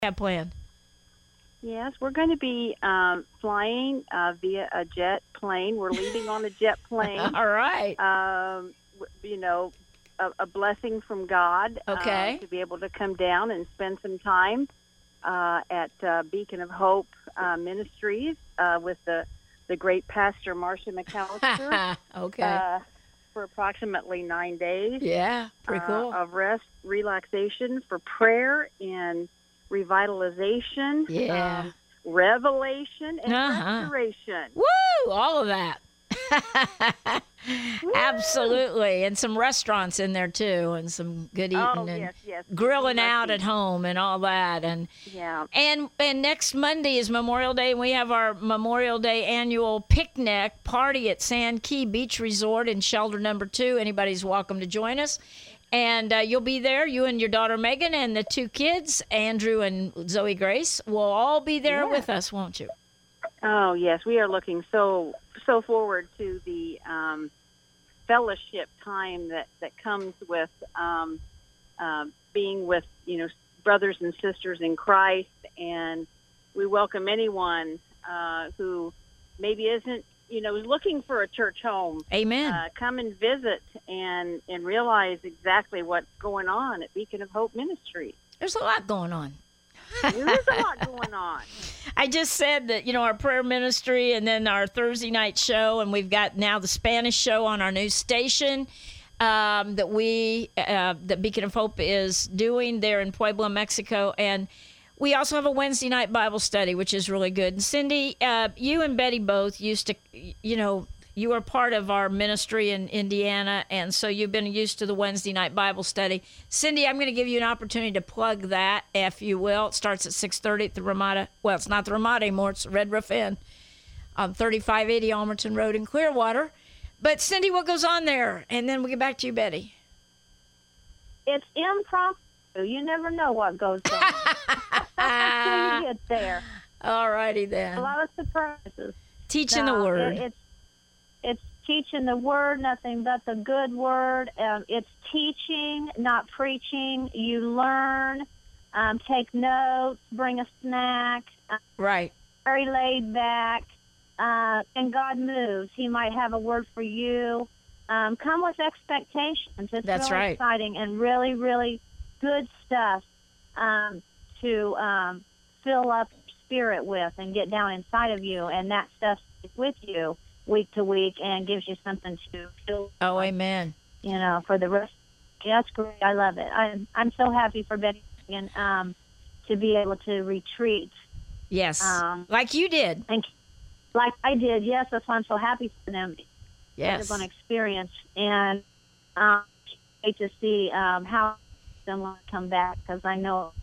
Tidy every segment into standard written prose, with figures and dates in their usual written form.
have planned? Yes, we're going to be flying via a jet plane. We're leaving on a jet plane. All right. A blessing from God Okay. to be able to come down and spend some time at Beacon of Hope Ministries with the great Pastor Marcia McAllister. Okay. For approximately 9 days. Yeah, pretty cool. Of rest, relaxation, for prayer and revitalization. Yeah. Revelation and restoration. Woo! All of that. Absolutely. And some restaurants in there too, and some good eating and yes. grilling out at home and all that. And yeah. And next Monday is Memorial Day, and we have our Memorial Day annual picnic party at Sand Key Beach Resort in shelter number 2. Anybody's welcome to join us. And you'll be there, you and your daughter Megan and the 2 kids, Andrew and Zoe Grace, will all be there with us, won't you? Oh, yes. We are looking so forward to the fellowship time that comes with being with, brothers and sisters in Christ. And we welcome anyone who maybe isn't, looking for a church home. Amen. Come and visit and realize exactly what's going on at Beacon of Hope Ministry. There's a lot going on. There is a lot going on. I just said that, our prayer ministry and then our Thursday night show, and we've got now the Spanish show on our new station that Beacon of Hope is doing there in Puebla, Mexico. And we also have a Wednesday night Bible study, which is really good. And Cindy, you and Betty both used to, you were part of our ministry in Indiana, and so you've been used to the Wednesday night Bible study. Cindy, I'm going to give you an opportunity to plug that, if you will. It starts at 6:30 at the Ramada. Well, it's not the Ramada anymore. It's Red Roof Inn on 3580 Almerton Road in Clearwater. But, Cindy, what goes on there? And then we'll get back to you, Betty. It's impromptu. You never know what goes on until you get there. All righty then. A lot of surprises. Teaching the Word. It's teaching the Word, nothing but the good Word. It's teaching, not preaching. You learn, take notes, bring a snack. Right. Very laid back. And God moves. He might have a word for you. Come with expectations. It's That's really right. exciting and really, really good stuff to fill up your spirit with and get down inside of you. And that stuff is with you week to week and gives you something to feel. Oh, amen. For the rest. Yeah, that's great. I love it. I'm so happy for Betty and to be able to retreat. Yes, like you did. And like I did, yes. That's why I'm so happy for them. Yes. They're going to experience. And hate to see how them come back, because I know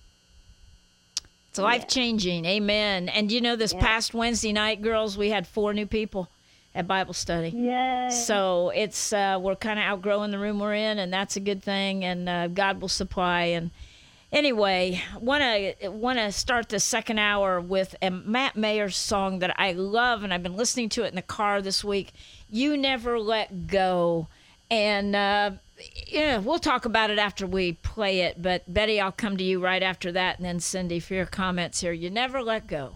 it's life-changing. Amen. And this past Wednesday night, girls, we had 4 new people at Bible study. Yay. So it's we're kind of outgrowing the room we're in, and that's a good thing, and God will supply. And anyway, want to start the second hour with a Matt Mayer song that I love, and I've been listening to it in the car this week, You Never Let Go. And we'll talk about it after we play it. But, Betty, I'll come to you right after that. And then, Cindy, for your comments here. You never let go.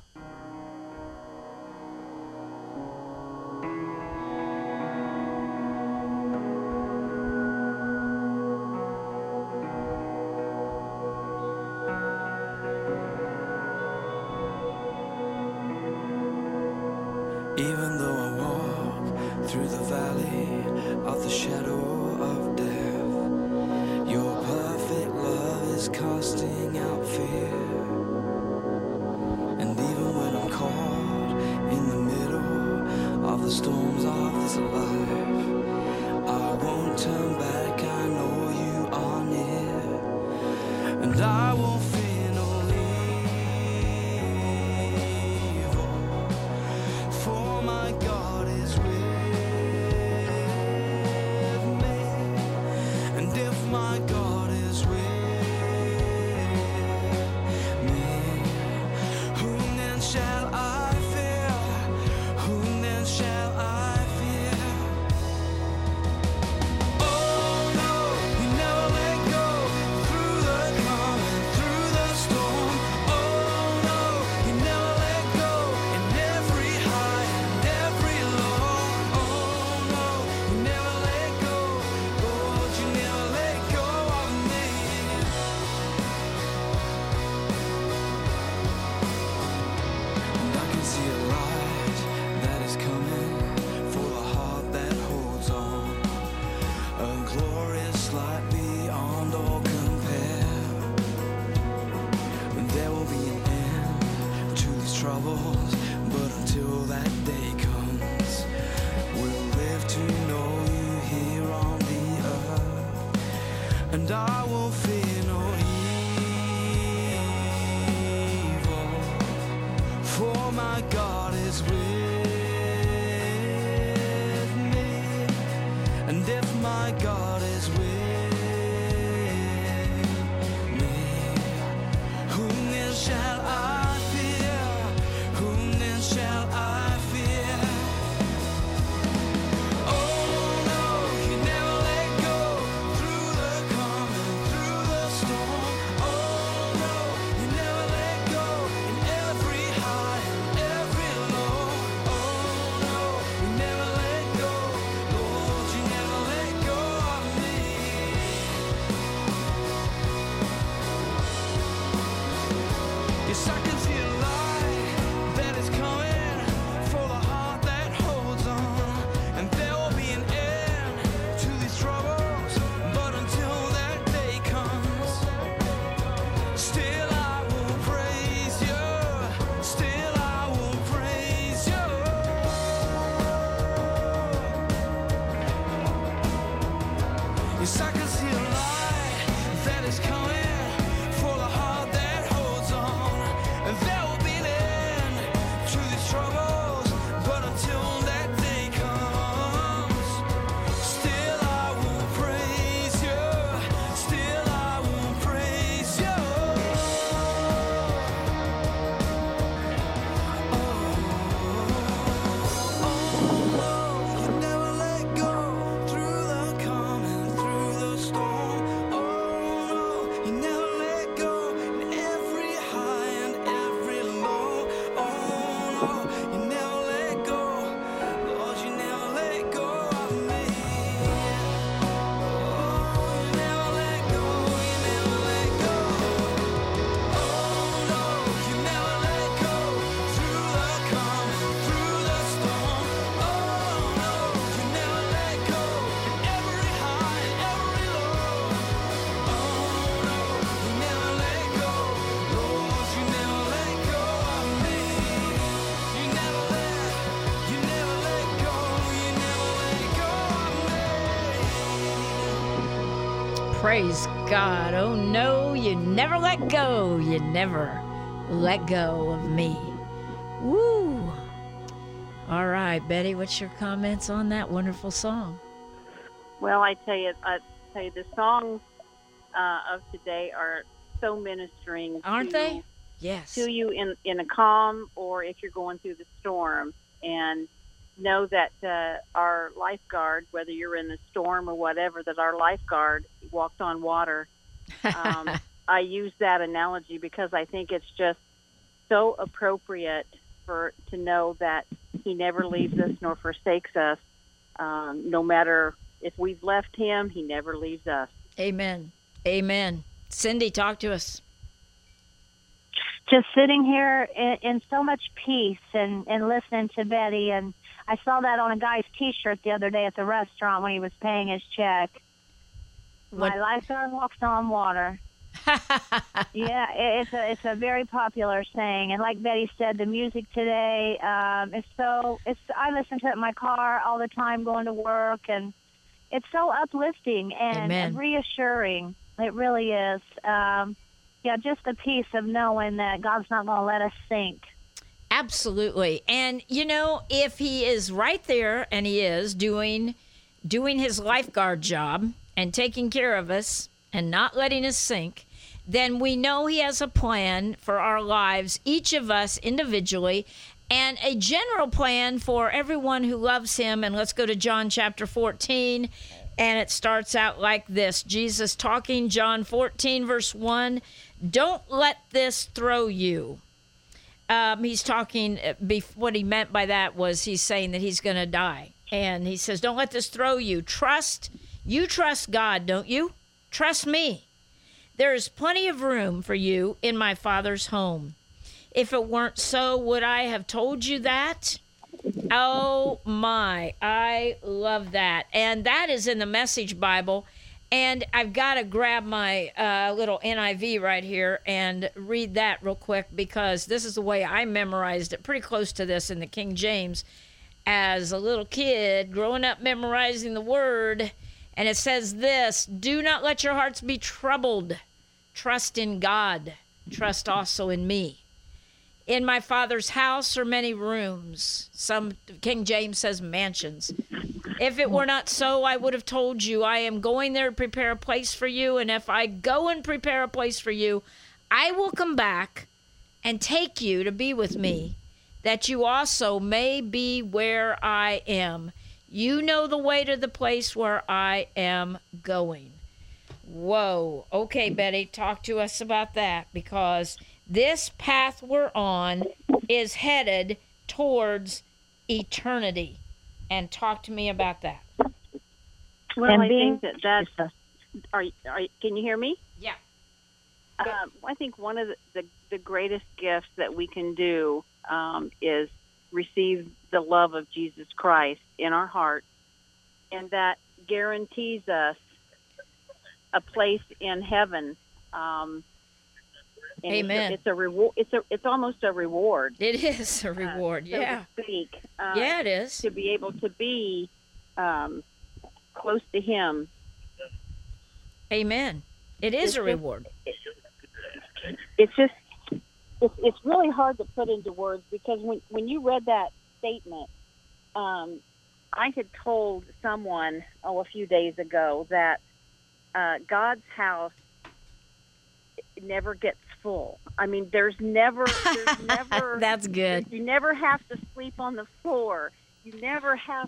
Even though I walk through the valley of the shadow of death, your perfect love is casting out fear. And even when I'm caught in the middle of the storms of this life, I won't turn back, I know you are near. And I won't fear no evil, for my God is with me. And if my God is with me, whom then shall I fear? Whom then shall I fear? troubles, but until that day comes, we'll live to know you here on the earth, and I will fear no evil, for my God is with me, and if my God is with me, whom then shall I fear? Whom then shall I fear? Oh no, you never let go, through the calm and through the storm. Oh no, you never let go, in every high and every low. Oh no, you never let go, Lord, you never let go of me. Yes, I can see a light that is coming for the heart that holds on, and there will be an end to these troubles, but until that day comes, still I will praise you, still I will praise you. Yes, I can see a light that is coming for the heart that holds on, and there will be an end to these troubles, but until that day comes, still I will praise you, still I will praise you. You never let go, through the calm and through the storm. Oh no, you never let go, in every high and every low. Oh no, you never let go, Lord, you never let go of me. Oh, you never let go, you never let go. Oh no, you never let go, through the calm and through the storm. Oh no, you never let go, in every high and every low. Oh no, you never let go, Lord, you never let go of me. You never let go, you never let go of me. Praise God. Oh no, you never let go. You never let go of me. Woo. All right, Betty, what's your comments on that wonderful song? Well, I tell you, the songs of today are so ministering, Aren't to, they? Yes. to you in a calm, or if you're going through the storm. And know that our lifeguard, whether you're in the storm or whatever, that our lifeguard walked on water. I use that analogy because I think it's just so appropriate to know that he never leaves us nor forsakes us. No matter if we've left him, he never leaves us. Amen. Amen. Cindy, talk to us. Just sitting here in so much peace and listening to Betty. And I saw that on a guy's T-shirt the other day at the restaurant when he was paying his check. What- My lifeguard walks on water. Yeah, it's a very popular saying. And like Betty said, the music today I listen to it in my car all the time going to work, and it's so uplifting and Amen. reassuring. It really is. Just the peace of knowing that God's not going to let us sink. Absolutely. And, if he is right there, and he is doing his lifeguard job and taking care of us and not letting us sink, then we know he has a plan for our lives, each of us individually, and a general plan for everyone who loves him. And let's go to John chapter 14. And it starts out like this. Jesus talking, John 14, verse 1. Don't let this throw you. He's talking, what he meant by that was he's saying that he's going to die. And he says, don't let this throw you. You trust God, don't you? Trust me. There is plenty of room for you in my Father's home. If it weren't so, would I have told you that? Oh my, I love that. And that is in the Message Bible. And I've got to grab my little NIV right here and read that real quick, because this is the way I memorized it, pretty close to this in the King James as a little kid growing up memorizing the word. And it says this: do not let your hearts be troubled. Trust in God. Trust also in me. In my Father's house are many rooms. Some King James says mansions. If it were not so, I would have told you. I am going there to prepare a place for you. And if I go and prepare a place for you, I will come back and take you to be with me, that you also may be where I am. You know the way to the place where I am going. Whoa. Okay, Betty, talk to us about that, because this path we're on is headed towards eternity. And talk to me about that. Well, I think that's. Can you hear me? Yeah. I think one of the greatest gifts that we can do is receive the love of Jesus Christ in our heart, and that guarantees us a place in heaven. And Amen. It's a reward. It's almost a reward. It is a reward. So yeah. to speak. Yeah, it is. To be able to be close to Him. Amen. It is a reward. It's just it's really hard to put into words, because when you read that statement, I had told someone a few days ago that God's house never gets full. I mean, there's never That's good. You never have to sleep on the floor. You never have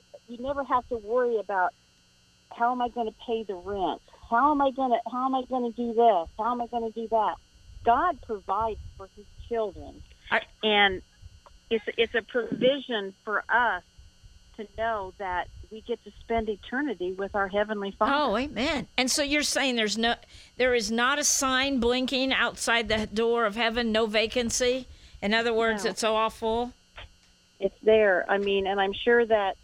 to worry about, how am I going to pay the rent? How am I going to do this? How am I going to do that? God provides for His children. And it's a provision for us to know that we get to spend eternity with our Heavenly Father. Oh, amen. And so you're saying there is not a sign blinking outside the door of heaven, no vacancy? In other words, No. It's all full? It's there. I mean, and I'm sure that,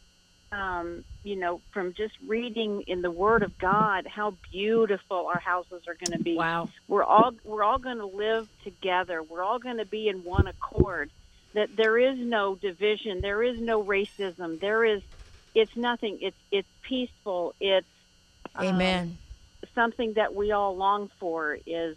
from just reading in the Word of God, how beautiful our houses are going to be. Wow. We're all going to live together. We're all going to be in one accord. That there is no division. There is no racism. It's nothing. It's peaceful. It's Amen. Something that we all long for is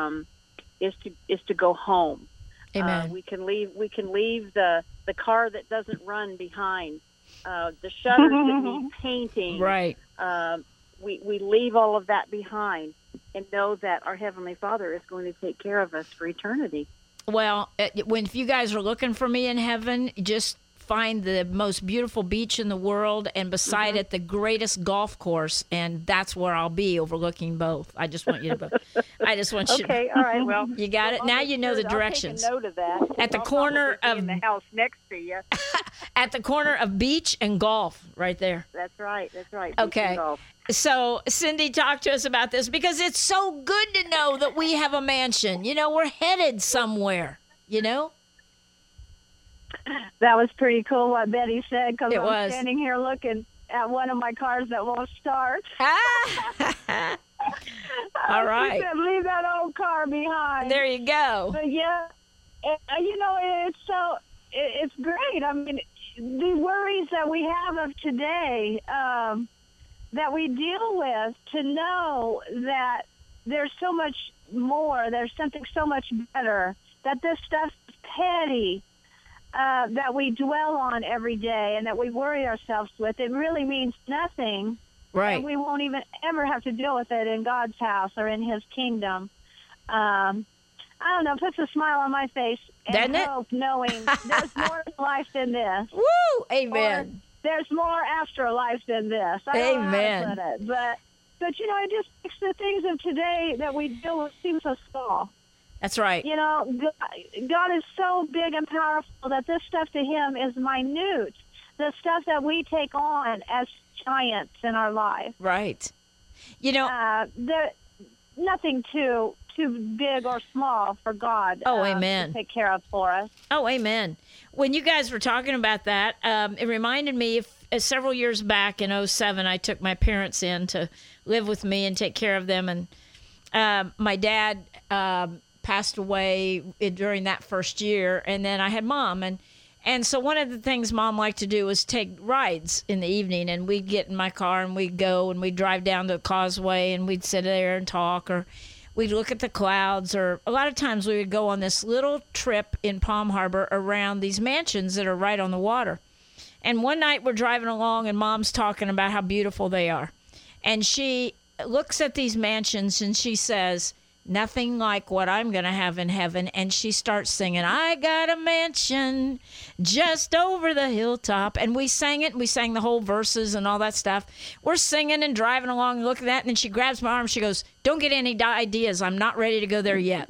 to go home. Amen. We can leave the car that doesn't run behind. The shutters that need painting. Right. We leave all of that behind and know that our Heavenly Father is going to take care of us for eternity. Well, if you guys are looking for me in heaven, just find the most beautiful beach in the world, and beside it, the greatest golf course, and that's where I'll be, overlooking both. I just want you to. I just want you. Okay, all right. Well, you got it. Now you know the directions. I'll take a note of that. At the I'll corner probably of be in the house next to you. At the corner of beach and golf, right there. That's right. Okay. So, Cindy, talk to us about this, because it's so good to know that we have a mansion. We're headed somewhere, That was pretty cool what Betty said, because It I'm was. standing here looking at one of my cars that won't start. All right. She said, leave that old car behind. There you go. But yeah, it's great. I mean, the worries that we have of today, that we deal with, to know that there's so much more, there's something so much better, that this stuff is petty, that we dwell on every day and that we worry ourselves with, it really means nothing. Right. And we won't even ever have to deal with it in God's house or in His kingdom. I don't know, puts a smile on my face and Doesn't it? hope, knowing there's more to life than this. Woo! Amen. Or there's more afterlife than this. I don't know Amen. how to put it. But it just makes the things of today that we deal with seem so small. That's right. God is so big and powerful that this stuff to Him is minute. The stuff that we take on as giants in our life. Right. There nothing too big or small for God. Amen. To take care of for us. Oh, amen. When you guys were talking about that, it reminded me, several years back in '07, I took my parents in to live with me and take care of them. And my dad passed away during that first year, and then I had Mom. And so one of the things Mom liked to do was take rides in the evening, and we'd get in my car and we'd go and we'd drive down to the causeway and we'd sit there and talk, or we'd look at the clouds, or a lot of times we would go on this little trip in Palm Harbor around these mansions that are right on the water. And one night we're driving along and Mom's talking about how beautiful they are. And she looks at these mansions and she says, "Nothing like what I'm going to have in heaven." And she starts singing, "I got a mansion just over the hilltop." And we sang it, and we sang the whole verses and all that stuff. We're singing and driving along and looking at that, and then she grabs my arm. She goes, "Don't get any ideas. I'm not ready to go there yet."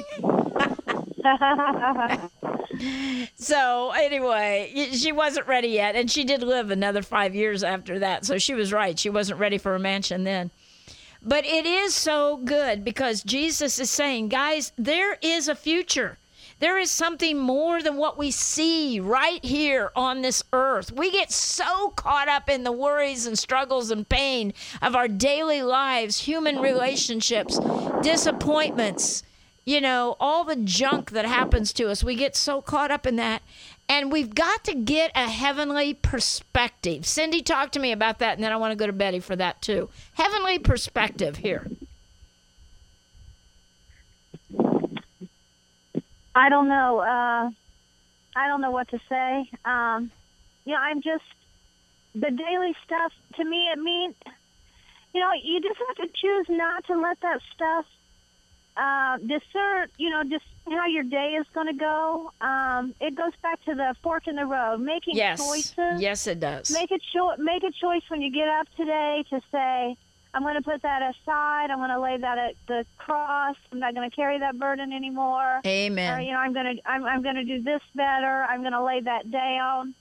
So anyway, she wasn't ready yet, and she did live another 5 years after that. So she was right. She wasn't ready for a mansion then. But it is so good because Jesus is saying, guys, there is a future. There is something more than what we see right here on this earth. We get so caught up in the worries and struggles and pain of our daily lives, human relationships, disappointments, all the junk that happens to us. We get so caught up in that. And we've got to get a heavenly perspective. Cindy, talk to me about that, and then I want to go to Betty for that too. Heavenly perspective here. I don't know. I don't know what to say. I'm just, the daily stuff, to me, it means, you just have to choose not to let that stuff discern, just how your day is going to go. It goes back to the fork in the road, making choices. Yes, it does. Make a choice when you get up today to say, I'm going to put that aside. I'm going to lay that at the cross. I'm not going to carry that burden anymore. Amen. Or, I'm going to do this better. I'm going to lay that down.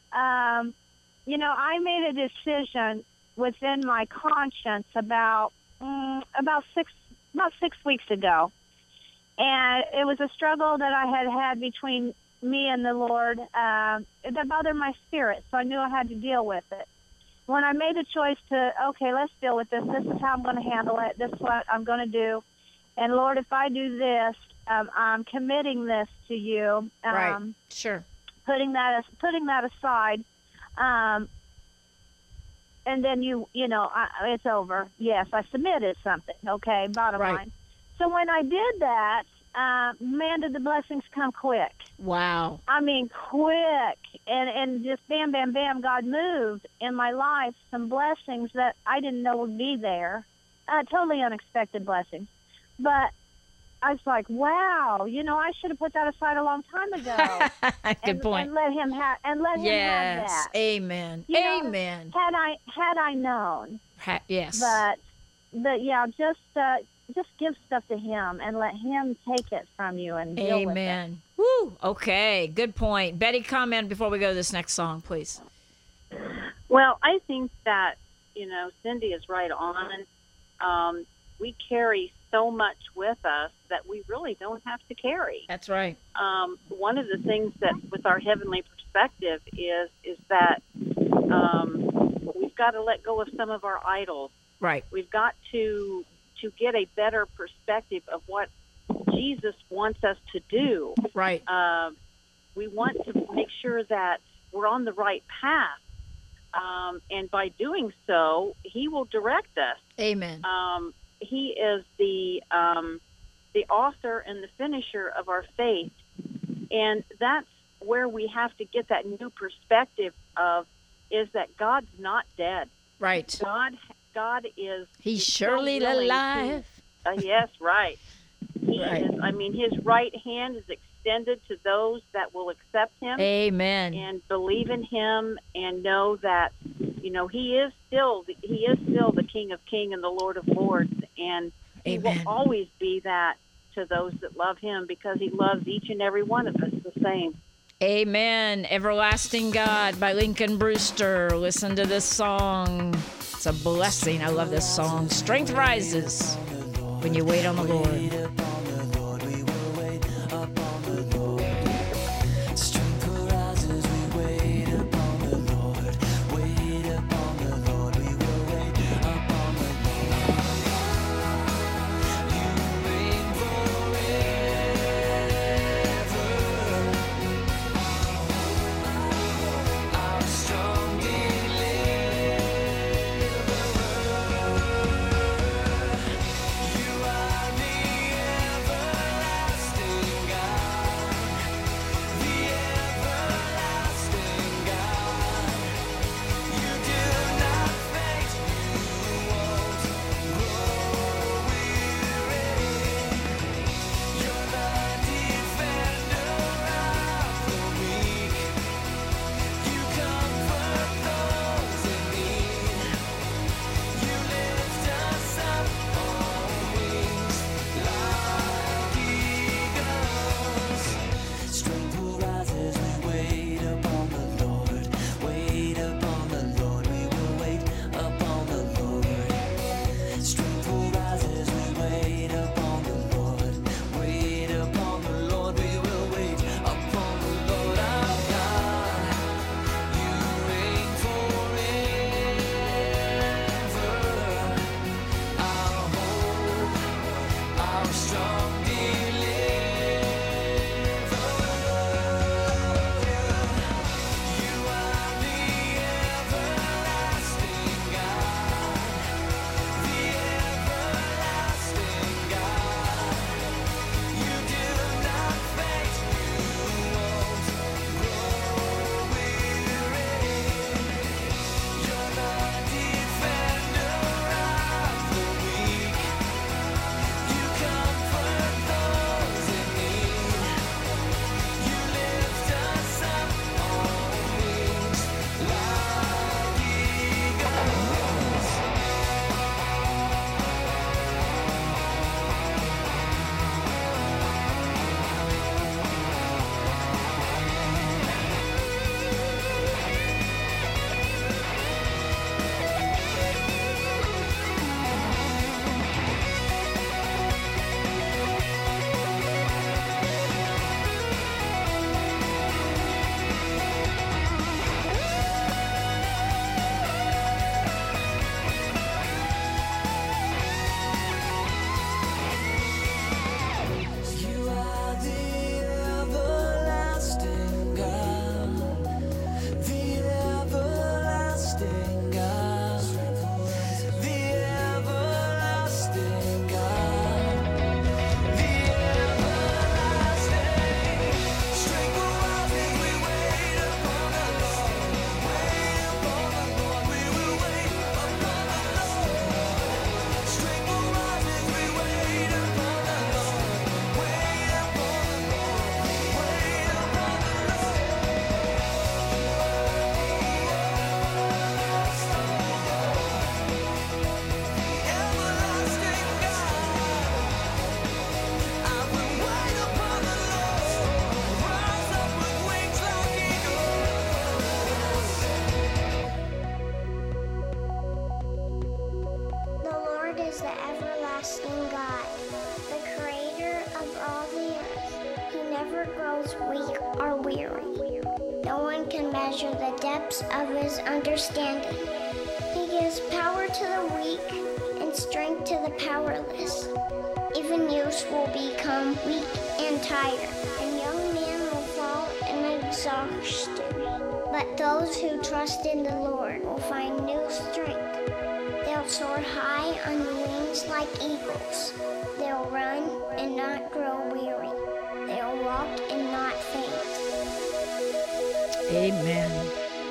I made a decision within my conscience about 6 weeks ago. And it was a struggle that I had between me and the Lord that bothered my spirit, so I knew I had to deal with it. When I made the choice to, okay, let's deal with this. This is how I'm going to handle it. This is what I'm going to do. And, Lord, if I do this, I'm committing this to you. Right, sure. Putting that aside. And then it's over. Yes, I submitted something. Okay, bottom line. So when I did that, man, did the blessings come quick. Wow. I mean, quick. And just bam, bam, bam, God moved in my life some blessings that I didn't know would be there. Totally unexpected blessings. But I was like, wow, I should have put that aside a long time ago. Good point. And let him have that. Yes. Amen. Amen. Had I known. Yes. But yeah, just give stuff to him and let him take it from you and deal with it. Amen. Woo. Okay. Good point. Betty, comment before we go to this next song, please. Well, I think that, Cindy is right on. We carry so much with us that we really don't have to carry. That's right. One of the things that with our heavenly perspective is that we've got to let go of some of our idols. Right. We've got to get a better perspective of what Jesus wants us to do. Right. We want to make sure that we're on the right path. And by doing so, he will direct us. Amen. He is the author and the finisher of our faith. And that's where we have to get that new perspective is that God's not dead. Right. God is... He's surely alive. Yes, right. He right. is. I mean, his right hand is extended to those that will accept him. Amen. And believe in him and know that, he is still the King of Kings and the Lord of Lords. And he Amen. will always be that to those that love him because he loves each and every one of us the same. Amen. Everlasting God by Lincoln Brewster. Listen to this song. It's a blessing. I love this song. Strength rises when you wait on the Lord. Strength rises, we wait upon the Lord. grows weak or weary. No one can measure the depths of his understanding. He gives power to the weak and strength to the powerless. Even youths will become weak and tired, and young men will fall in exhaustion. But those who trust in the Lord will find new strength. They'll soar high on the wings like eagles. They'll run and not grow weary. They'll walk and not faint. Amen.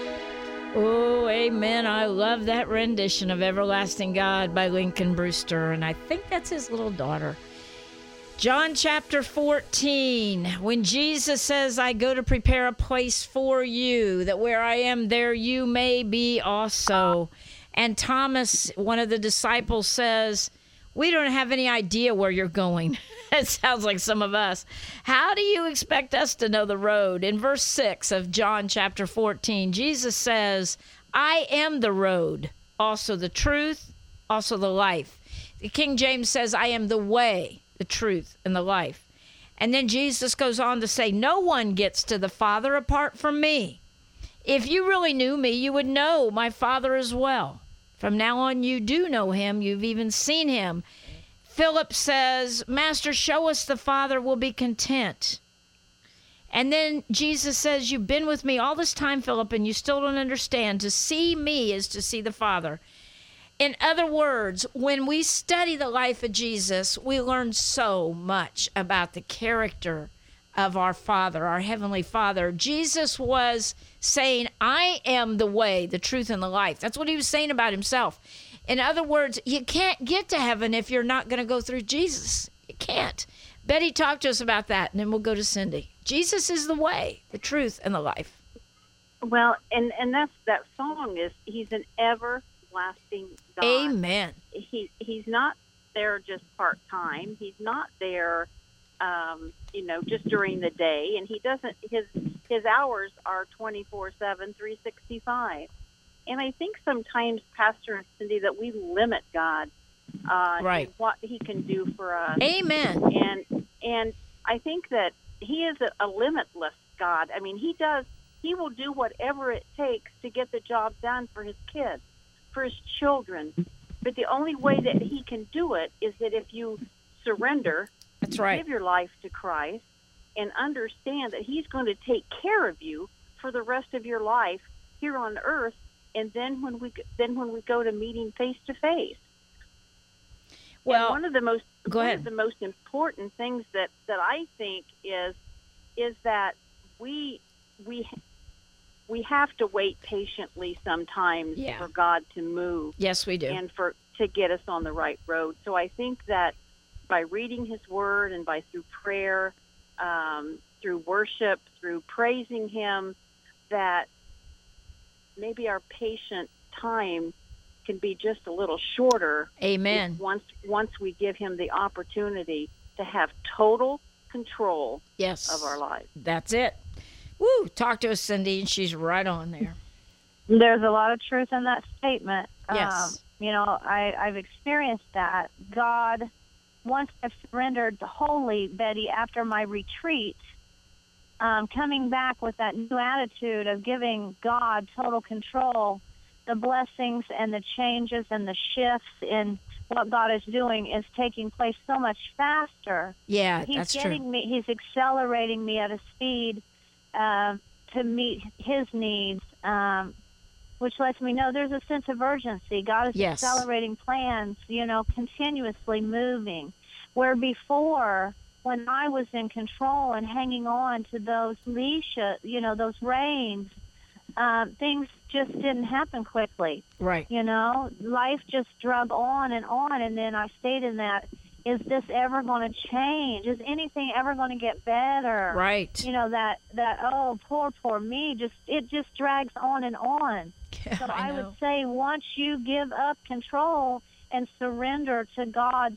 Oh, amen. I love that rendition of Everlasting God by Lincoln Brewster, and I think that's his little daughter. John chapter 14, when Jesus says, I go to prepare a place for you, that where I am, there you may be also. And Thomas, one of the disciples, says, we don't have any idea where you're going. It sounds like some of us. How do you expect us to know the road? In verse 6 of John chapter 14, Jesus says, I am the road, also the truth, also the life. The King James says, I am the way, the truth, and the life. And then Jesus goes on to say, no one gets to the Father apart from me. If you really knew me, you would know my Father as well. From now on, you do know him. You've even seen him. Philip says, Master, show us the Father, we'll be content. And then Jesus says, you've been with me all this time, Philip, and you still don't understand. To see me is to see the Father. In other words, when we study the life of Jesus, we learn so much about the character of our Father, our Heavenly Father. Jesus was saying, I am the way, the truth, and the life. That's what he was saying about himself. In other words, you can't get to heaven if you're not going to go through Jesus. You can't. Betty, talk to us about that, and then we'll go to Cindy. Jesus is the way, the truth, and the life. Well, and that's that song is, he's an everlasting God. Amen. He's not there just part-time. He's not there, just during the day. And he doesn't, his hours are 24/7, 365. And I think sometimes, Pastor and Cindy, that we limit God right. in what he can do for us. Amen. And I think that he is a limitless God. I mean, he will do whatever it takes to get the job done for his kids, for his children. But the only way that he can do it is that if you surrender, that's right, give your life to Christ, and understand that he's going to take care of you for the rest of your life here on earth. And then when we go to meeting face to face. Well, and one of the most important things that I think is that we have to wait patiently sometimes for God to move. Yes, we do. And to get us on the right road. So I think that by reading his word and through prayer, through worship, through praising him, that maybe our patient time can be just a little shorter. Amen. Once we give him the opportunity to have total control of our lives. That's it. Woo! Talk to us, Cindy, and she's right on there. There's a lot of truth in that statement. Yes. I've experienced that. God, once I've surrendered wholly, Betty, after my retreat, coming back with that new attitude of giving God total control, the blessings and the changes and the shifts in what God is doing is taking place so much faster. Yeah, that's true. He's accelerating me at a speed to meet his needs, which lets me know there's a sense of urgency. God is accelerating plans, continuously moving. Where before, when I was in control and hanging on to those leashes, those reins, things just didn't happen quickly. Right. Life just drug on, and then I stayed in that. Is this ever going to change? Is anything ever going to get better? Right. Oh, poor me. It just drags on and on. Yeah, so I would say once you give up control and surrender to God's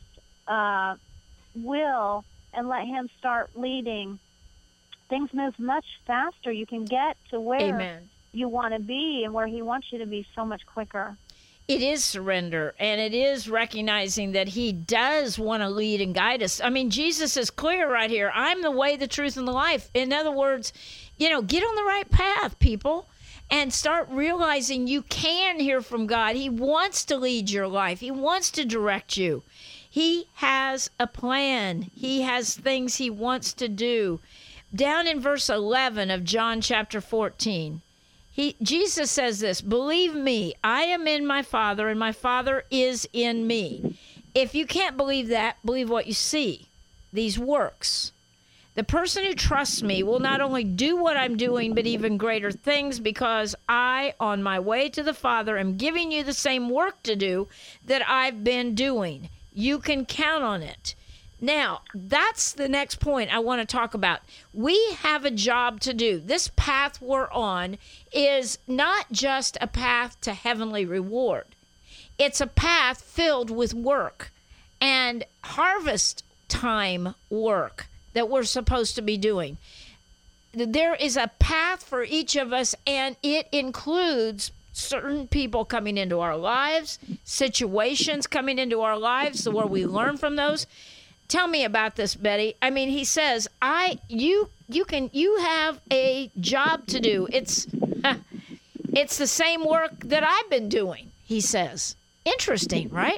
will and let him start leading, things move much faster. You can get to where you want to be and where he wants you to be so much quicker. It is surrender, and it is recognizing that he does want to lead and guide us. I mean, Jesus is clear right here. I'm the way, the truth, and the life. In other words, get on the right path, people, and start realizing you can hear from God. He wants to lead your life. He wants to direct you. He has a plan. He has things he wants to do. Down in verse 11 of John chapter 14, Jesus says this, believe me, I am in my Father, and my Father is in me. If you can't believe that, believe what you see, these works. The person who trusts me will not only do what I'm doing, but even greater things, because I, on my way to the Father, am giving you the same work to do that I've been doing. You can count on it. Now, that's the next point I want to talk about. We have a job to do. This path we're on is not just a path to heavenly reward. It's a path filled with work and harvest time work that we're supposed to be doing. There is a path for each of us, and it includes certain people coming into our lives, situations coming into our lives where we learn from those. Tell me about this, Betty. I mean, he says, you have a job to do. It's the same work that I've been doing, he says. Interesting, right?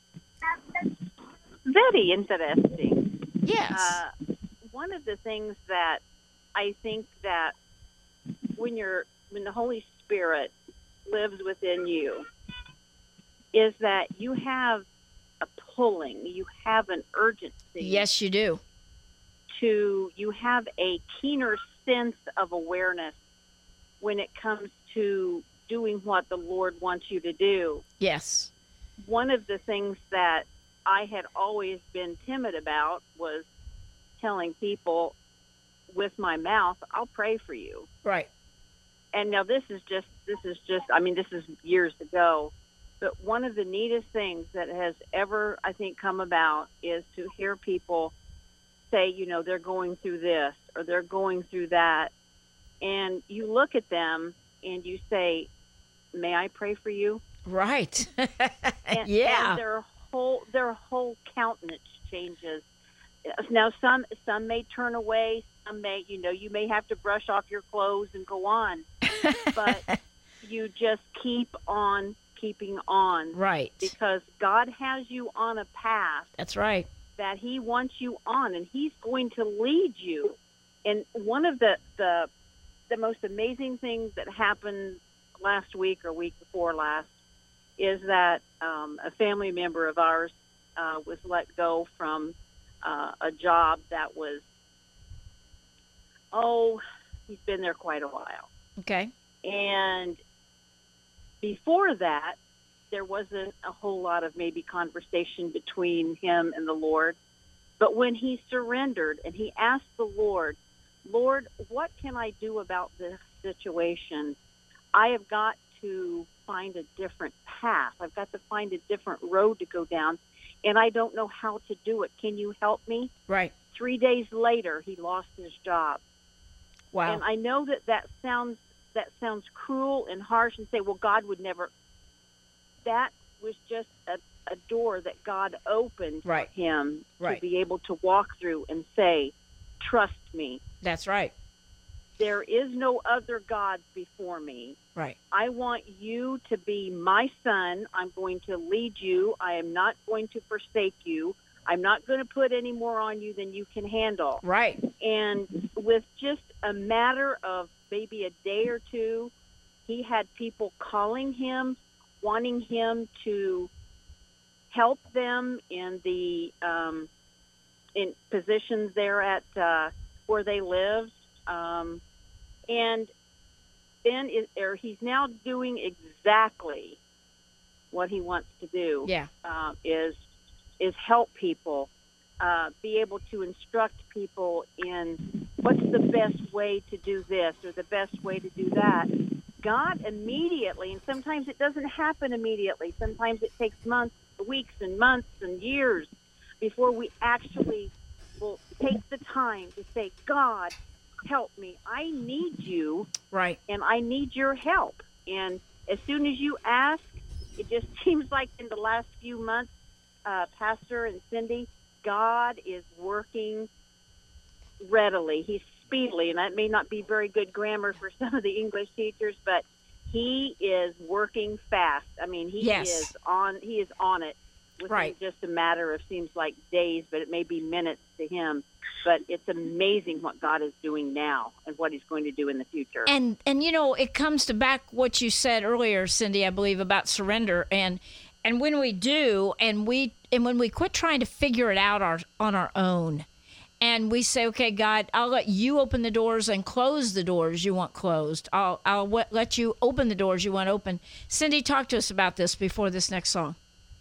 Very interesting. Yes. One of the things that I think that when the Holy Spirit lives within you is that you have a pulling, you have an urgency. Yes, you do. You have a keener sense of awareness when it comes to doing what the Lord wants you to do. Yes. One of the things that I had always been timid about was telling people with my mouth, I'll pray for you. Right. And now this is just, I mean, this is years ago, but one of the neatest things that has ever, I think, come about is to hear people say, they're going through this or they're going through that. And you look at them and you say, may I pray for you? Right. And, yeah. And their whole countenance changes. Now, some may turn away. Some may, you may have to brush off your clothes and go on. But you just keep on keeping on. Right. Because God has you on a path. That's right. That he wants you on, and he's going to lead you. And one of the most amazing things that happened last week or week before last is that a family member of ours was let go from a job that was, he's been there quite a while. Okay. And before that, there wasn't a whole lot of maybe conversation between him and the Lord. But when he surrendered and he asked the Lord, what can I do about this situation? I have got to find a different path. I've got to find a different road to go down, and I don't know how to do it. Can you help me? Right. 3 days later, he lost his job. Wow. And I know that sounds cruel and harsh, and say, well, God would never. That was just a door that God opened right. for him right. to be able to walk through and say, trust me. That's right. There is no other God before me. Right. I want you to be my son. I'm going to lead you. I am not going to forsake you. I'm not going to put any more on you than you can handle. Right. And with just a matter of maybe a day or two, he had people calling him, wanting him to help them in the in positions there at where they lived, and then he's now doing exactly what he wants to do. Yeah, is help people, be able to instruct people in what's the best way to do this or the best way to do that. God immediately, and sometimes it doesn't happen immediately. Sometimes it takes months, weeks and months and years before we actually will take the time to say, God, help me. I need you. right. And I need your help. And as soon as you ask, it just seems like in the last few months, Pastor and Cindy, God is working readily. He's speedily, and that may not be very good grammar for some of the English teachers, but he is working fast. I mean, he is on it within just a matter of, seems like days, but it may be minutes to him. But it's amazing what God is doing now and what he's going to do in the future. And it comes to back what you said earlier, Cindy, I believe, about surrender. And when we do, and when we quit trying to figure it out on our own, and we say, okay, God, I'll let you open the doors and close the doors you want closed. I'll let you open the doors you want open. Cindy, talk to us about this before this next song.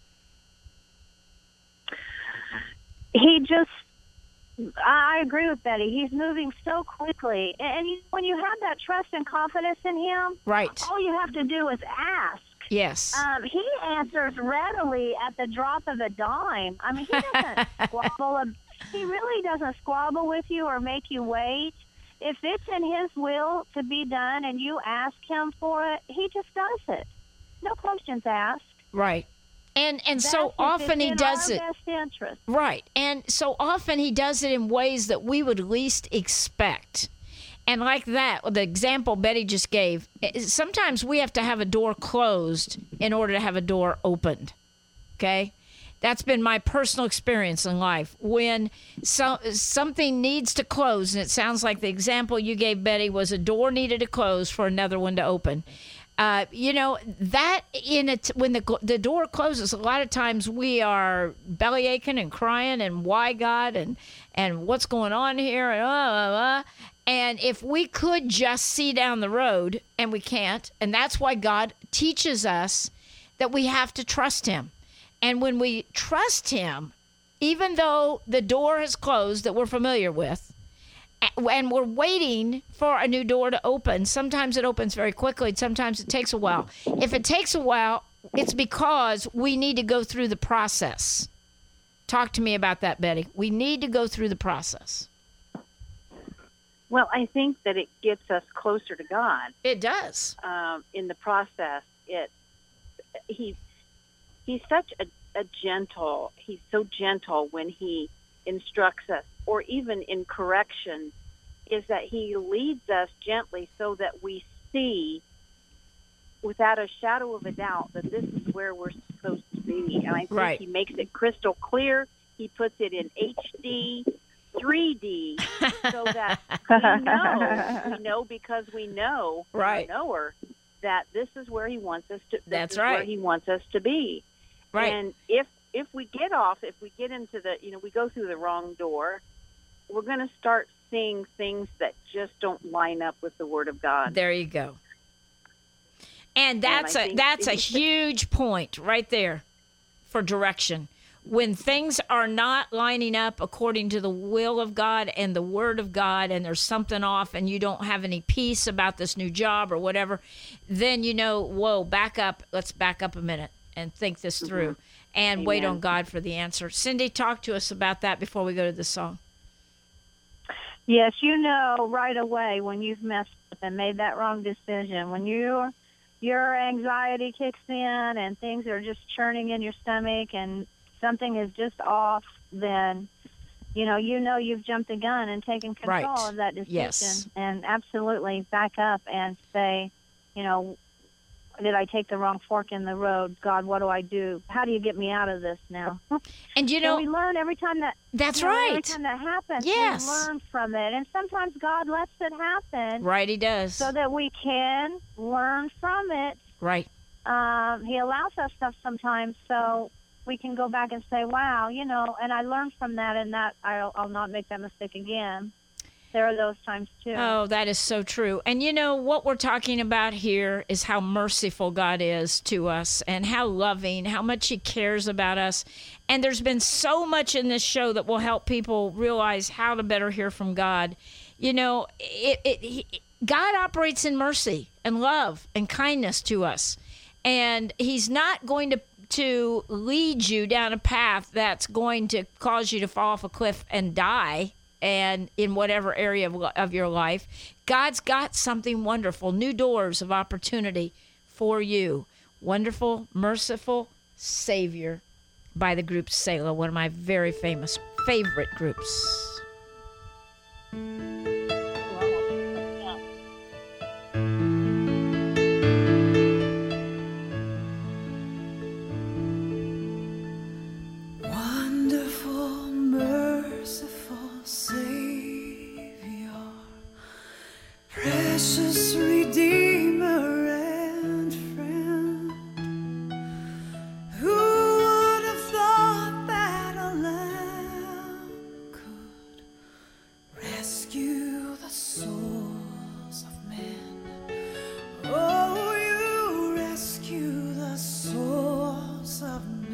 I agree with Betty. He's moving so quickly. And when you have that trust and confidence in him, all you have to do is ask. Yes. He answers readily at the drop of a dime. I mean, he doesn't squabble. He really doesn't squabble with you or make you wait. If it's in his will to be done and you ask him for it, he just does it. No questions asked. Right. And so often he does it. Best interest. Right. And so often he does it in ways that we would least expect. And like that, the example Betty just gave, sometimes we have to have a door closed in order to have a door opened. Okay? That's been my personal experience in life. When something needs to close, and it sounds like the example you gave, Betty, was a door needed to close for another one to open. That when the door closes, a lot of times we are belly aching and crying and why God and what's going on here and if we could just see down the road, and we can't, and that's why God teaches us that we have to trust him. And when we trust him, even though the door has closed that we're familiar with, and we're waiting for a new door to open. Sometimes it opens very quickly. Sometimes it takes a while. If it takes a while, it's because we need to go through the process. Talk to me about that, Betty. We need to go through the process. Well, I think that it gets us closer to God. It does. In the process, he's such a gentle. He's so gentle when he instructs us, or even in correction, is that he leads us gently so that we see without a shadow of a doubt that this is where we're supposed to be. And I think he makes it crystal clear. He puts it in HD, 3D, so that we know because we know, the knower, that this is where he wants us to. That's where he wants us to be. Right. And if we get into we go through the wrong door, we're going to start seeing things that just don't line up with the Word of God. There you go. And that's a huge point right there for direction. When things are not lining up according to the will of God and the Word of God, and there's something off and you don't have any peace about this new job or whatever, then whoa, back up. Let's back up a minute and think this through and wait on God for the answer. Cindy, talk to us about that before we go to the song. Yes, right away when you've messed up and made that wrong decision, when your anxiety kicks in and things are just churning in your stomach and something is just off, then you've jumped the gun and taken control of that decision. Yes. And absolutely back up and say, did I take the wrong fork in the road? God, what do I do? How do you get me out of this now? And we learn every time that. That's right. Every time that happens, yes, we learn from it. And sometimes God lets it happen. Right, he does. So that we can learn from it. Right. He allows us stuff sometimes so we can go back and say, wow, and I learned from that, and that I'll not make that mistake again. There are those times too. Oh, that is so true. And what we're talking about here is how merciful God is to us and how loving, how much he cares about us. And there's been so much in this show that will help people realize how to better hear from God. God operates in mercy and love and kindness to us. And he's not going to lead you down a path that's going to cause you to fall off a cliff and die. And in whatever area of your life, God's got something wonderful, new doors of opportunity for you. Wonderful, Merciful Savior by the group Selah, one of my very famous favorite groups. Wonderful, merciful Savior, precious Redeemer and friend, who would have thought that a lamb could rescue the souls of men? Oh, you rescue the souls of men.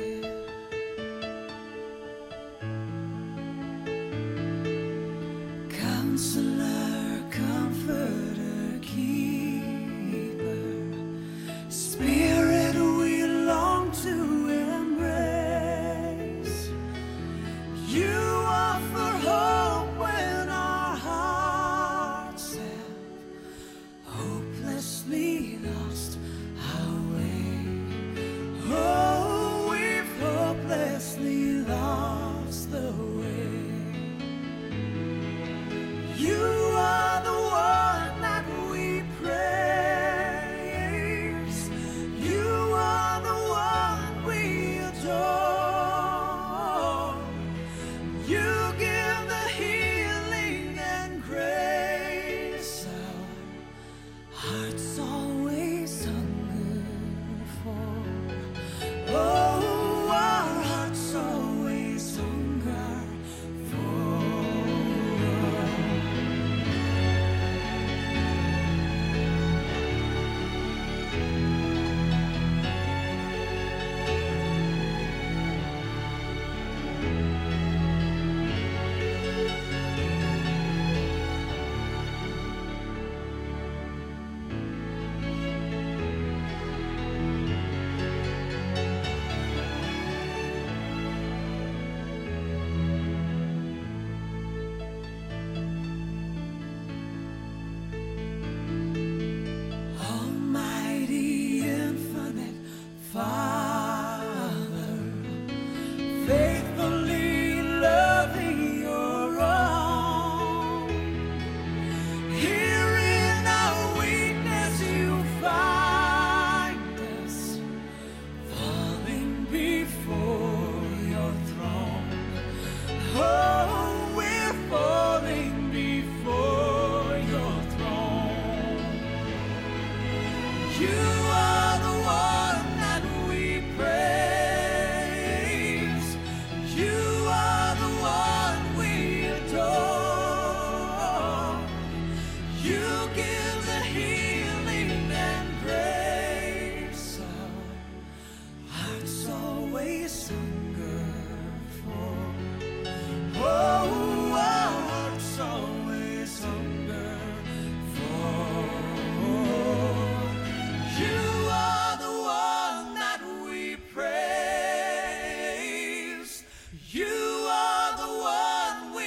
Counselor, comforter, keeper, Spirit we long to embrace. You offer hope when our hearts have hopelessly lost our way. Oh, we've hopelessly lost the way. You are the one that we praise. You are the one we adore. You give the healing and grace our hearts always hunger for. Oh, our hearts always hunger for. Almighty, infinite Father, faithfully loving your own. Here in our weakness you find us, falling before your throne. Oh, we're falling before your throne. You are the one that we praise. You are the one we adore. You give the healing and grace our hearts always hunger for. Oh, our hearts always hunger for. You are the one that we praise. You are the one we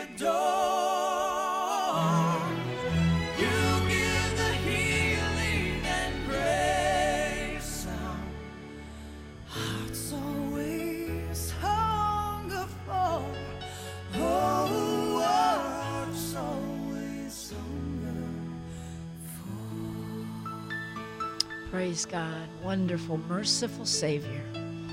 adore. You give the healing and grace our hearts always hunger for. Oh, our hearts always hunger for. Praise God. Wonderful, merciful Savior.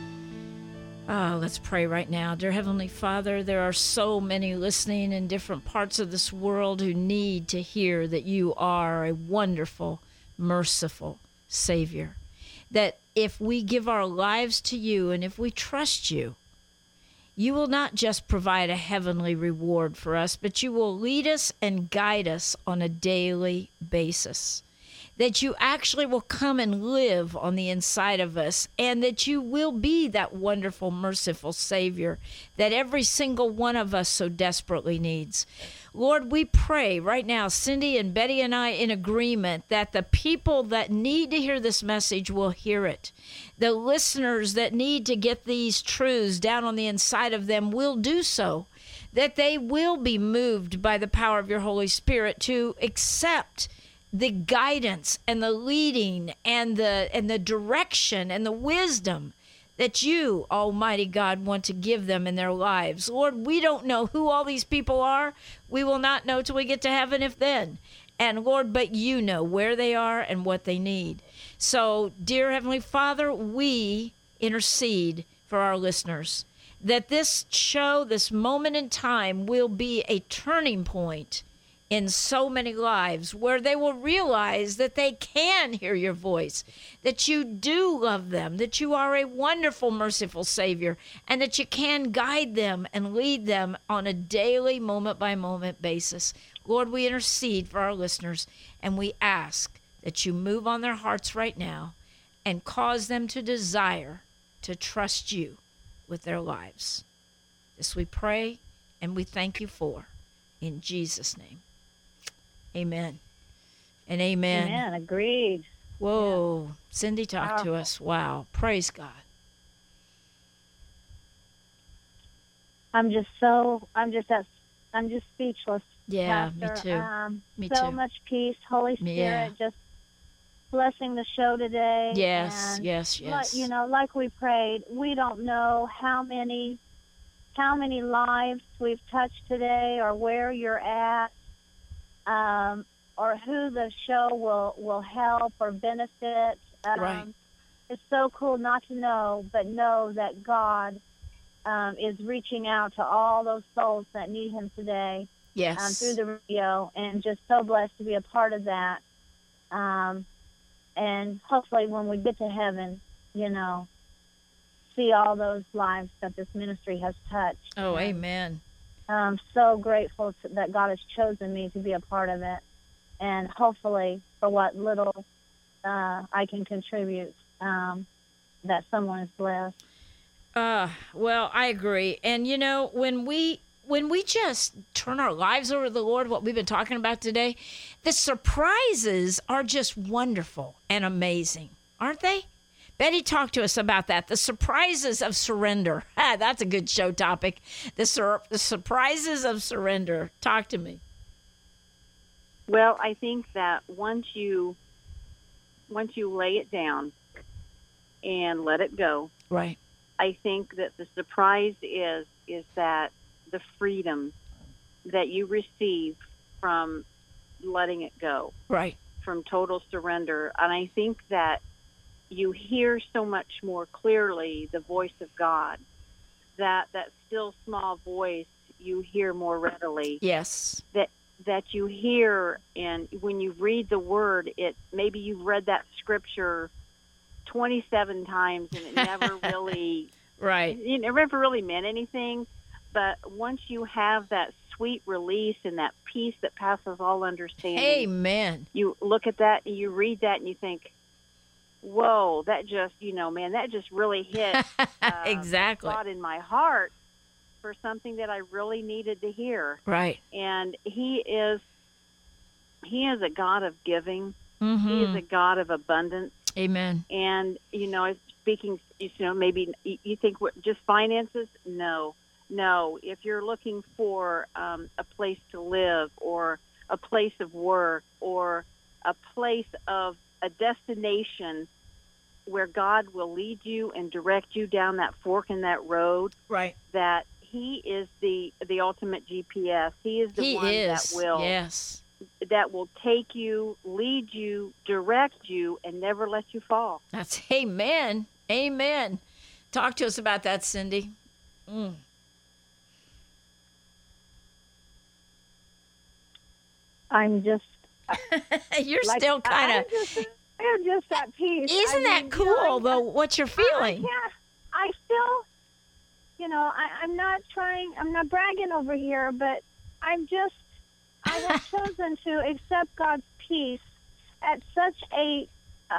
Let's pray right now. Dear Heavenly Father, there are so many listening in different parts of this world who need to hear that you are a wonderful, merciful Savior. That if we give our lives to you and if we trust you, you will not just provide a heavenly reward for us, but you will lead us and guide us on a daily basis. That you actually will come and live on the inside of us, and that you will be that wonderful, merciful Savior that every single one of us so desperately needs. Lord, we pray right now, Cindy and Betty and I in agreement, that the people that need to hear this message will hear it. The listeners that need to get these truths down on the inside of them will do so. That they will be moved by the power of your Holy Spirit to accept the guidance and the leading and the direction and the wisdom that you, Almighty God, want to give them in their lives. Lord, we don't know who all these people are. We will not know till we get to heaven, if then. And Lord, but you know where they are and what they need. So, dear Heavenly Father, we intercede for our listeners, that this show, this moment in time, will be a turning point in so many lives where they will realize that they can hear your voice, that you do love them, that you are a wonderful, merciful Savior, and that you can guide them and lead them on a daily, moment-by-moment basis. Lord, we intercede for our listeners, and we ask that you move on their hearts right now and cause them to desire to trust you with their lives. This we pray and we thank you for. In Jesus' name. Amen. And amen. Amen. Agreed. Whoa. Yeah. Cindy, talk Powerful. to us. Wow. Praise God. I'm just speechless. Yeah, Pastor. Me so too. much peace. Holy Spirit just blessing the show today. Yes, and yes. Like we prayed, we don't know how many lives we've touched today, or where you're at, or who the show will help or benefit. Right. It's so cool not to know, but know that God is reaching out to all those souls that need Him today. Yes. Through the radio, and just so blessed to be a part of that. And hopefully when we get to heaven, see all those lives that this ministry has touched. Oh, amen. I'm so grateful that God has chosen me to be a part of it. And hopefully for what little I can contribute, that someone is blessed. Well, I agree. And, when we just turn our lives over to the Lord, what we've been talking about today, the surprises are just wonderful and amazing, aren't they? Betty, talk to us about that. The surprises of surrender. That's a good show topic. The surprises of surrender. Talk to me. Well, I think that once you lay it down and let it go, right? I think that the surprise is that the freedom that you receive from letting it go, right? From total surrender. And I think that you hear so much more clearly the voice of God, that still small voice you hear more readily. Yes. That you hear, and when you read the word, maybe you've read that scripture 27 times and it never really right. It never really meant anything. But once you have that sweet release and that peace that passes all understanding, amen. You look at that and you read that and you think, whoa, that just, that just really hit exactly. a spot in my heart for something that I really needed to hear. Right. And He is a God of giving. Mm-hmm. He is a God of abundance. Amen. And, speaking, maybe you think just finances? No, if you're looking for a place to live, or a place of work, or a place of a destination where God will lead you and direct you down that fork in that road, right? That He is the ultimate GPS. He is the one that will take you, lead you, direct you, and never let you fall. That's amen. Amen. Talk to us about that, Cindy. I'm just... You're still kind of... I'm just at peace. Isn't that cool, though, what you're feeling? I still, I'm not bragging over here, but I have chosen to accept God's peace at such a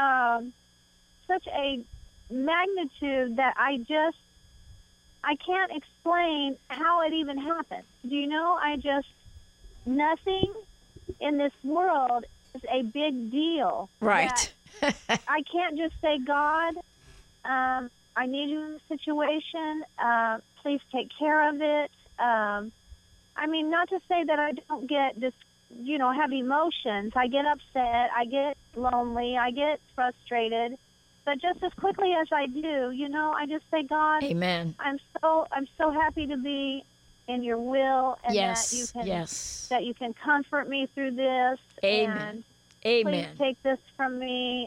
magnitude that I can't explain how it even happened. Do you know, nothing in this world is a big deal. Right. I can't just say, God, I need you in the situation. Please take care of it. Not to say that I don't get have emotions. I get upset. I get lonely. I get frustrated. But just as quickly as I do, I just say, God, Amen. I'm so happy to be in your will, and Yes. that you can comfort me through this. Amen. And Amen. please take this from me.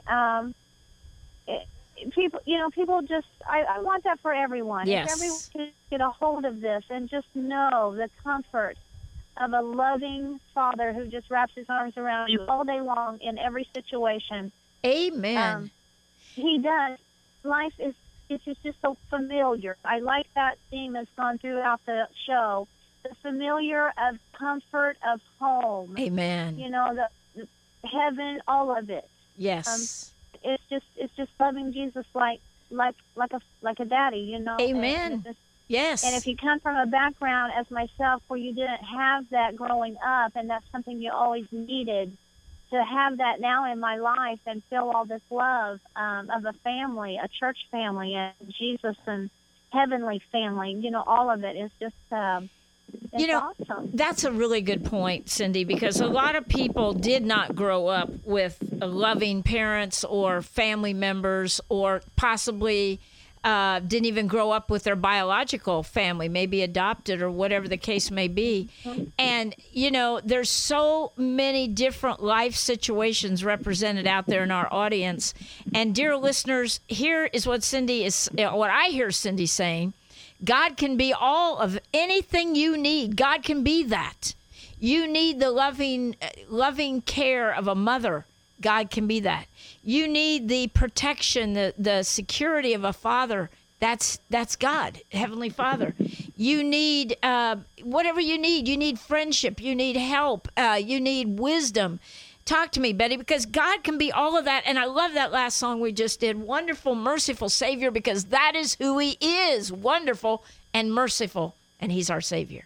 People just, I want that for everyone. Yes. If everyone could get a hold of this and just know the comfort of a loving Father who just wraps his arms around you all day long in every situation. Amen. He does. Life is just so familiar. I like that theme that's gone throughout the show. The familiar of comfort of home. Amen. The heaven, all of it. Yes. It's just loving Jesus like a daddy. Amen. Yes. And if you come from a background as myself where you didn't have that growing up, and that's something you always needed, to have that now in my life and feel all this love of a family, a church family, and Jesus and heavenly family, all of it is just it's awesome. That's a really good point, Cindy, because a lot of people did not grow up with loving parents or family members, or possibly didn't even grow up with their biological family, maybe adopted or whatever the case may be. And, there's so many different life situations represented out there in our audience. And dear listeners, here is what I hear Cindy saying. God can be all of anything you need. God can be that. You need the loving care of a mother. God can be that. You need the protection, the security of a father. That's God, Heavenly Father. You need whatever you need. You need friendship. You need help. You need wisdom. Talk to me, Betty, because God can be all of that. And I love that last song we just did, Wonderful, Merciful Savior, because that is who he is, wonderful and merciful, and he's our Savior.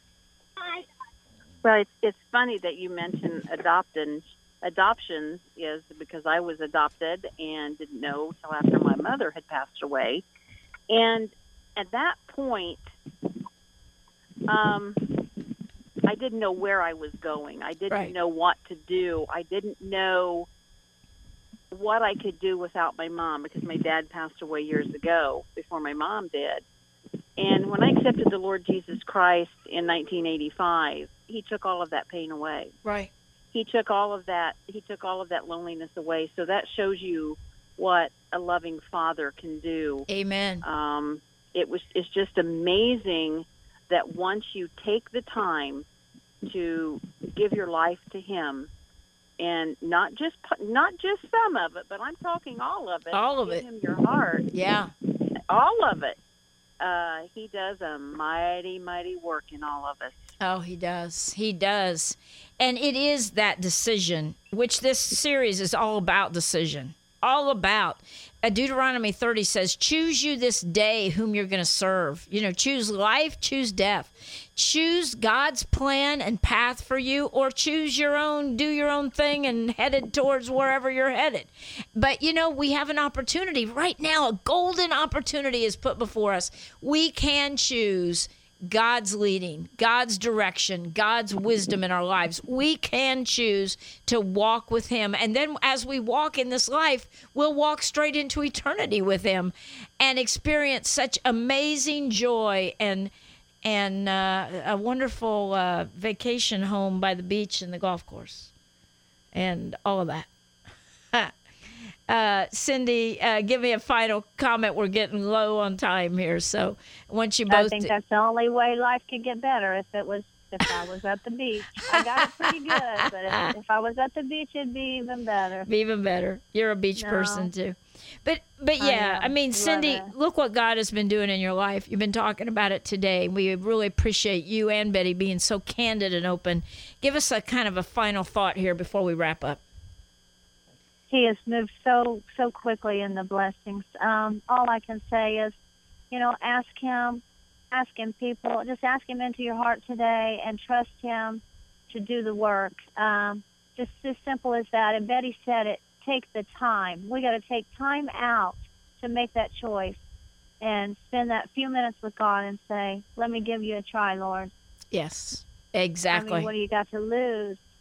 Well, it's funny that you mentioned adoptions, is because I was adopted and didn't know till after my mother had passed away. And at that point, I didn't know where I was going. I didn't know what to do. I didn't know what I could do without my mom, because my dad passed away years ago before my mom did. And when I accepted the Lord Jesus Christ in 1985, he took all of that pain away. Right. He took all of that loneliness away. So that shows you what a loving father can do. Amen. It's just amazing that once you take the time to give your life to him, and not just some of it, but I'm talking all of it. All of it. Give him your heart. Yeah. All of it. He does a mighty, mighty work in all of us. Oh, he does. He does. And it is that decision, which this series is all about decision. All about. Deuteronomy 30 says, choose you this day whom you're going to serve. Choose life, choose death. Choose God's plan and path for you, or choose your own, do your own thing and headed towards wherever you're headed. But, we have an opportunity right now. A golden opportunity is put before us. We can choose God's leading, God's direction, God's wisdom in our lives. We can choose to walk with him. And then as we walk in this life, we'll walk straight into eternity with him and experience such amazing joy and a wonderful vacation home by the beach and the golf course and all of that. Cindy, give me a final comment. We're getting low on time here, so once you both. I think that's the only way life could get better if I was at the beach. I got it pretty good, but if I was at the beach, it'd be even better. Be even better. You're a beach person too, but yeah, I mean, Cindy, look what God has been doing in your life. You've been talking about it today. We really appreciate you and Betty being so candid and open. Give us a kind of a final thought here before we wrap up. He has moved so quickly in the blessings. All I can say is, ask him, people. Just ask him into your heart today and trust him to do the work. Just as simple as that. And Betty said it, take the time. We got to take time out to make that choice and spend that few minutes with God and say, let me give you a try, Lord. Yes, exactly. What do you got to lose?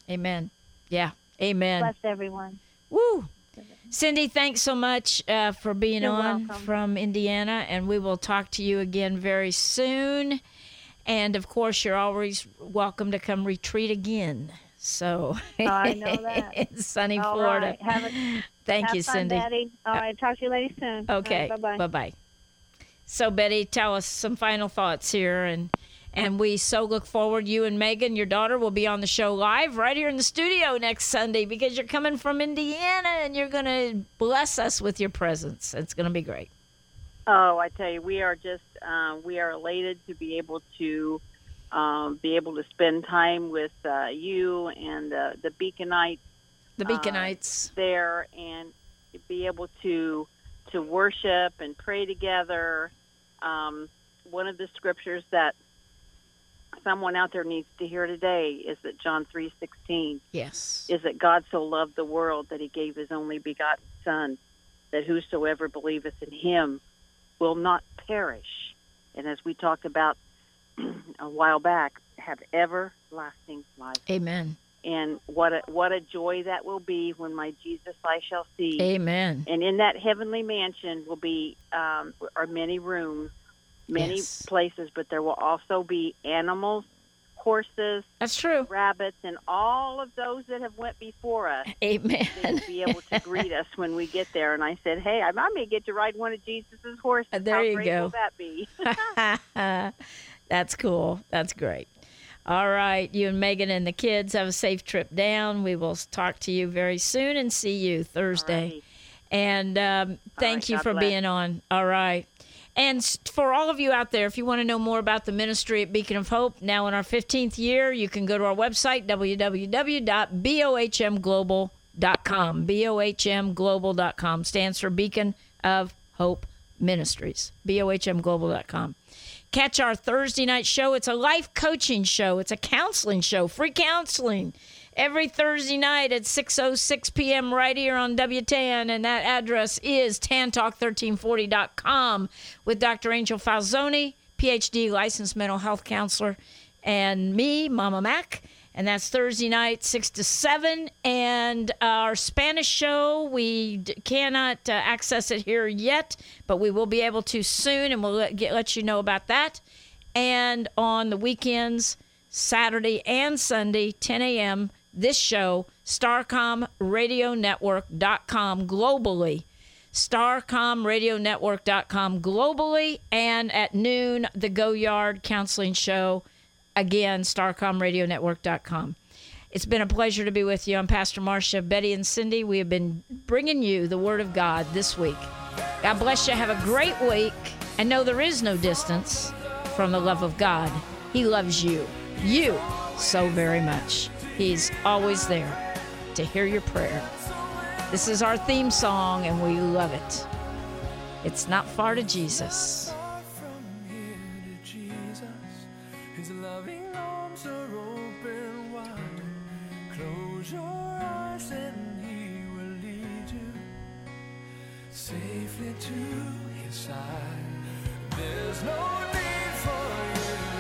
Amen. Yeah. Amen. Bless everyone. Woo. Cindy, thanks so much for being You're on welcome. from Indiana, and we will talk to you again very soon. And, of course, you're always welcome to come retreat again. So, I know that. in sunny All Florida. right. Thank Have you, fun, Cindy. Betty. All right. Talk to you ladies soon. Okay. All right, bye-bye. Bye-bye. So, Betty, tell us some final thoughts here. And we so look forward. You and Megan, your daughter, will be on the show live right here in the studio next Sunday because you're coming from Indiana and you're going to bless us with your presence. It's going to be great. Oh, I tell you, we are just we are elated to be able to spend time with you and the Beaconites. The Beaconites. There, and be able to worship and pray together. One of the scriptures that someone out there needs to hear today is that John 3:16 Yes. is that God so loved the world that he gave his only begotten Son, that whosoever believeth in him will not perish, and as we talked about a while back, have everlasting life. Amen. And what a joy that will be when my Jesus I shall see. Amen. And in that heavenly mansion will be are many rooms, many Yes. places, but there will also be animals, horses, That's true. rabbits, and all of those that have went before us. Amen. They will be able to greet us when we get there. And I said, hey, I may get to ride one of Jesus's horses. There How you great go. will that be? That's cool. That's great. All right. You and Megan and the kids have a safe trip down. We will talk to you very soon and see you Thursday. Alrighty. And thank right, you God for bless. being on. All right. And for all of you out there, if you want to know more about the ministry at Beacon of Hope, now in our 15th year, you can go to our website, www.bohmglobal.com. bohmglobal.com stands for Beacon of Hope Ministries. bohmglobal.com. Catch our Thursday night show. It's a life coaching show. It's a counseling show, free counseling. Every Thursday night at 6:06 p.m. right here on WTAN, and that address is tantalk1340.com with Dr. Angel Falzoni, PhD licensed mental health counselor, and me, Mama Mac. And that's Thursday night, 6 to 7. And our Spanish show, we cannot access it here yet, but we will be able to soon, and we'll let you know about that. And on the weekends, Saturday and Sunday, 10 a.m., this show, StarcomRadioNetwork.com globally. StarcomRadioNetwork.com globally. And at noon, the Go Yard Counseling Show. Again, StarcomRadioNetwork.com. It's been a pleasure to be with you. I'm Pastor Marcia. Betty and Cindy, we have been bringing you the Word of God this week. God bless you. Have a great week. And know there is no distance from the love of God. He loves you so very much. He's always there to hear your prayer. This is our theme song, and we love it. It's not far to Jesus. From here to Jesus, his loving arms are open wide. Close your eyes and he will lead you safely to his side. There's no need for you